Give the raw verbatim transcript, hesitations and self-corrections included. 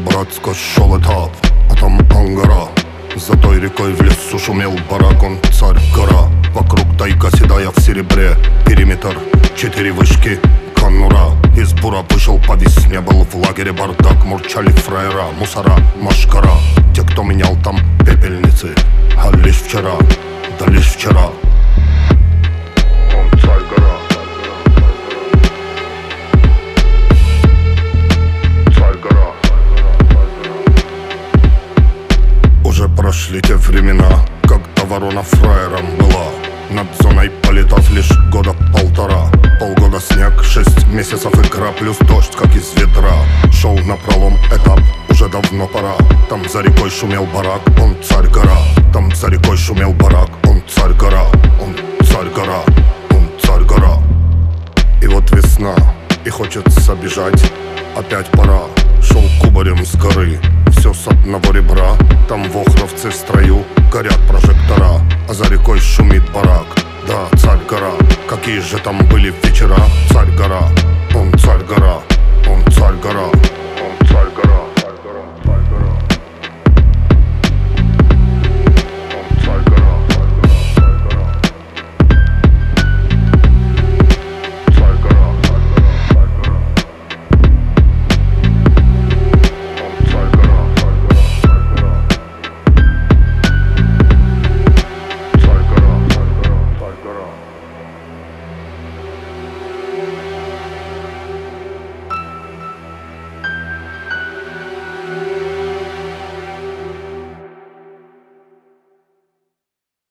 брат, сквозь шел этап, а там Ангара. За той рекой в лесу шумел барак, он царь гора. Вокруг тайга седая в серебре, периметр, четыре вышки, конура. Из бура вышел по весне, был в лагере бардак. Мурчали фраера, мусора, машкара. Те, кто менял там пепельницы, а лишь вчера, да лишь вчера. Он царь гора. Царь гора. Уже прошли те времена, когда ворона фраером была. Над зоной полетав лишь года полтора. Полгода снег, шесть месяцев игра, плюс дождь, как из ведра. Шел напролом этап, уже давно пора. Там за рекой шумел барак, он царь гора. Там за рекой шумел барак, он царь гора. Он царь гора, он царь гора. И вот весна, и хочется бежать, опять пора. Шел кубарем с горы, все с одного ребра. Там в Охровце в строю горят прожектора, а за рекой шумит барак. Да, царь гора, какие же там были вечера. Царь гора, он царь гора, он царь гора.